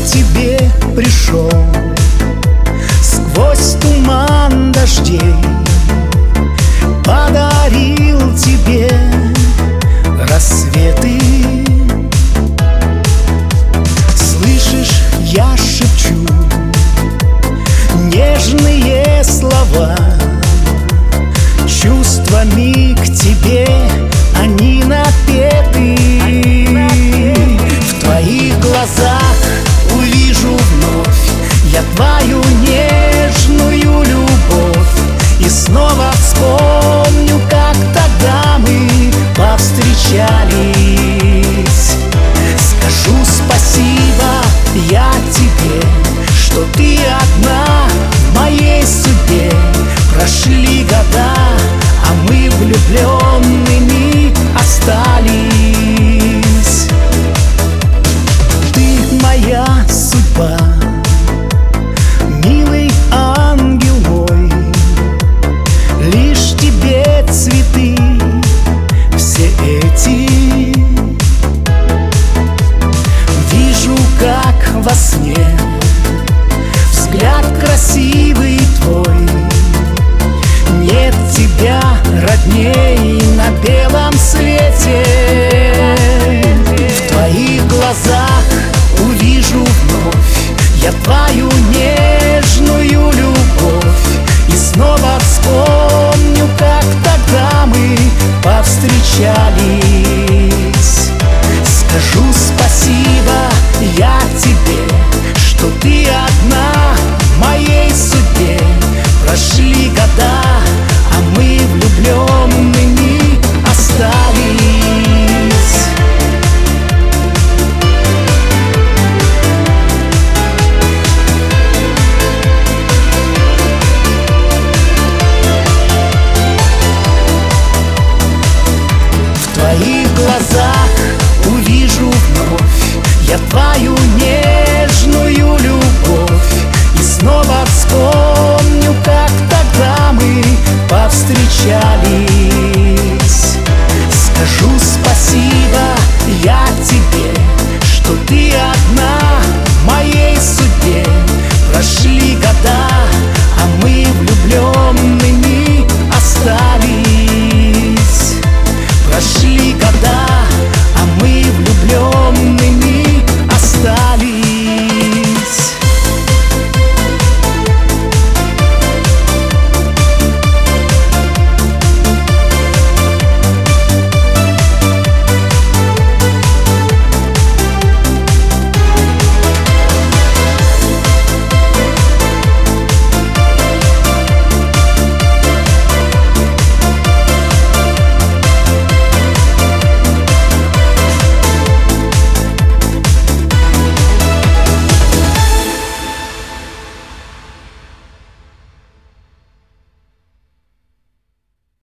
тебе пришел сквозь туман дождей, подарил тебе рассветы. Слышишь, я шепчу нежные слова, чувствами к тебе они напеты. В твоих глазах увижу вновь я твою нежную любовь, и снова вспомню, как тогда мы повстречались. Скажу спасибо я тебе, что ты одна в моей судьбе. Прошли года, а мы влюбленными остались. Ты моя судьба, милый ангел мой, лишь тебе цветы все эти. Вижу, как во сне взгляд красивый твой, нет тебя родней на белом свете. В твоих глазах увижу вновь я твою нежную любовь, и снова вспомню, как тогда мы повстречались. Скажу спасибо я тебе, что ты одна в моей судьбе. Прошли года, а мы влюбленными остались. В твоих глазах увижу вновь я твою нежную любовь, и снова вспомню, как тогда мы повстречались.